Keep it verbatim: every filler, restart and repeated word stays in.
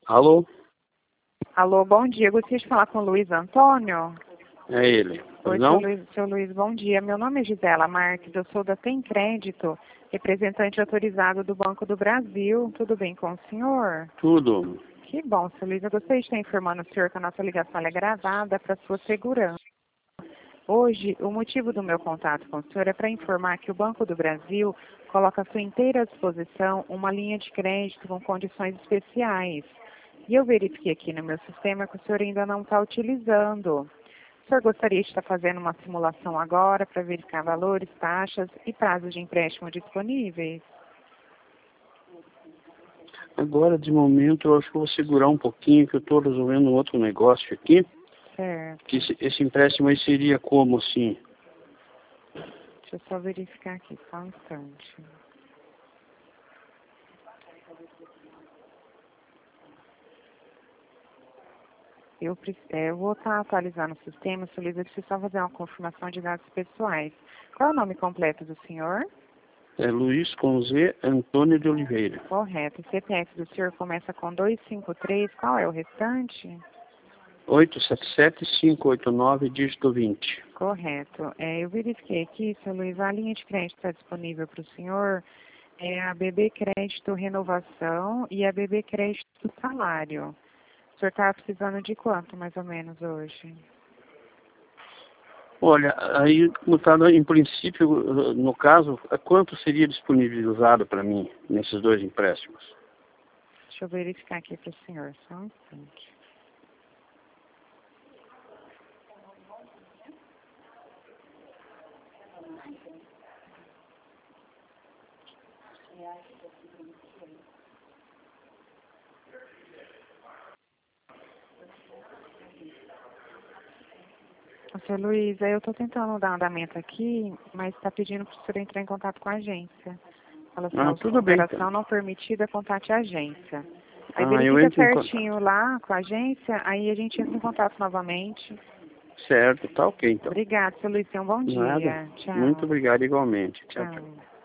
Alô? Alô, bom dia. Gostaria de falar com o Luiz Antônio. É ele. Oi, Não? seu Luiz, seu Luiz, bom dia. Meu nome é Gisela Marques, eu sou da Tem Crédito, representante autorizado do Banco do Brasil. Tudo bem com o senhor? Tudo. Que bom, seu Luiz. Eu gostaria de estar informando o senhor que a nossa ligação é gravada para sua segurança. Hoje, o motivo do meu contato com o senhor é para informar que o Banco do Brasil coloca à sua inteira disposição uma linha de crédito com condições especiais. E eu verifiquei aqui no meu sistema que o senhor ainda não está utilizando. O senhor gostaria de estar fazendo uma simulação agora para verificar valores, taxas e prazos de empréstimo disponíveis? Agora, de momento, eu acho que eu vou segurar um pouquinho, que eu estou resolvendo um outro negócio aqui. Certo. Que esse, esse empréstimo aí seria como, assim? Deixa eu só verificar aqui, só um instante. Eu, pre- é, eu vou estar atualizando o sistema, seu Luiz, eu preciso só fazer uma confirmação de dados pessoais. Qual é o nome completo do senhor? É Luiz com Z, Antônio de Oliveira. Correto. O C P F do senhor começa com dois cinco três, qual é o restante? oito sete sete, cinco oito nove, dígito vinte. Correto. É, eu verifiquei aqui, seu Luiz, a linha de crédito está disponível para o senhor, é a B B Crédito Renovação e a B B Crédito Salário. O senhor está precisando de quanto, mais ou menos, hoje? Olha, aí, no caso, em princípio, no caso, quanto seria disponibilizado para mim nesses dois empréstimos? Deixa eu verificar aqui para o senhor, só um instante. Seu Luiz, aí eu estou tentando dar andamento aqui, mas está pedindo para o senhor entrar em contato com a agência. Fala assim, Ah, ó, tudo bem, operação então. não permitida, contate a agência. Aí Ah, eu verifica entro em contato. certinho lá com a agência, aí a gente entra em contato novamente. Certo, tá ok, então. Obrigada, seu Luiz, tenha um bom Nada. dia. Muito Tchau. obrigado igualmente. Tchau, tchau. Tchau.